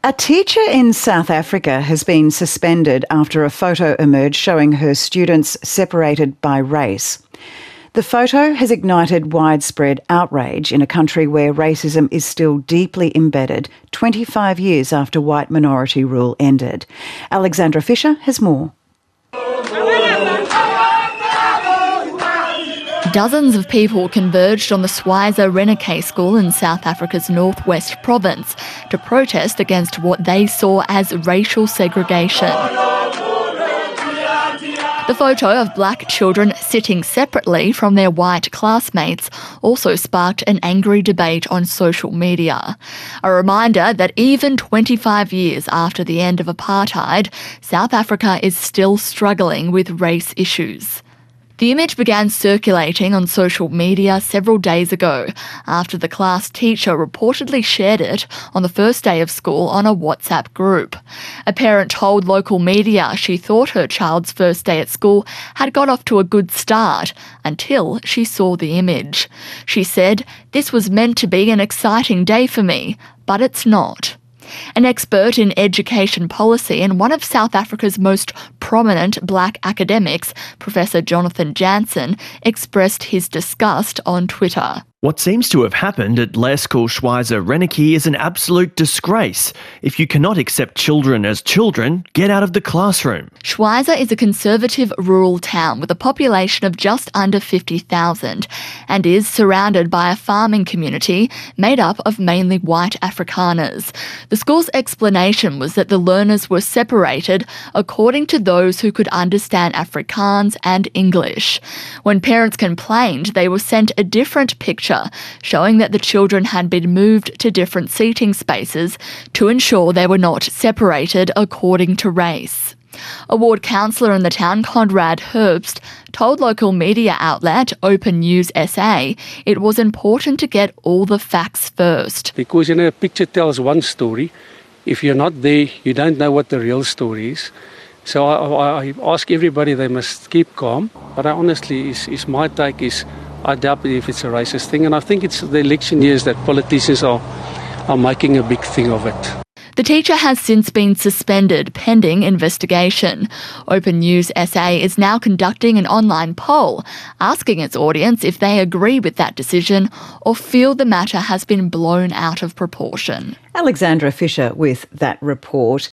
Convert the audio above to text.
A teacher in South Africa has been suspended after a photo emerged showing her students separated by race. The photo has ignited widespread outrage in a country where racism is still deeply embedded 25 years after white minority rule ended. Alexandra Fisher has more. Dozens of people converged on the Schweizer Reneke School in South Africa's northwest province to protest against what they saw as racial segregation. The photo of black children sitting separately from their white classmates also sparked an angry debate on social media. A reminder that even 25 years after the end of apartheid, South Africa is still struggling with race issues. The image began circulating on social media several days ago after the class teacher reportedly shared it on the first day of school on a WhatsApp group. A parent told local media she thought her child's first day at school had got off to a good start until she saw the image. She said, "This was meant to be an exciting day for me, but it's not." An expert in education policy and one of South Africa's most prominent black academics, Professor Jonathan Jansen, expressed his disgust on Twitter. What seems to have happened at Leerskool Schweizer Reneke is an absolute disgrace. If you cannot accept children as children, get out of the classroom. Schweizer is a conservative rural town with a population of just under 50,000 and is surrounded by a farming community made up of mainly white Afrikaners. The school's explanation was that the learners were separated according to those who could understand Afrikaans and English. When parents complained, they were sent a different picture showing that the children had been moved to different seating spaces to ensure they were not separated according to race. A ward councillor in the town, Conrad Herbst, told local media outlet Open News SA it was important to get all the facts first. Because a picture tells one story. If you're not there, you don't know what the real story is. So I ask everybody they must keep calm. But honestly, my take is I doubt if it's a racist thing, and I think it's the election years that politicians are making a big thing of it. The teacher has since been suspended pending investigation. Open News SA is now conducting an online poll asking its audience if they agree with that decision or feel the matter has been blown out of proportion. Alexandra Fisher with that report.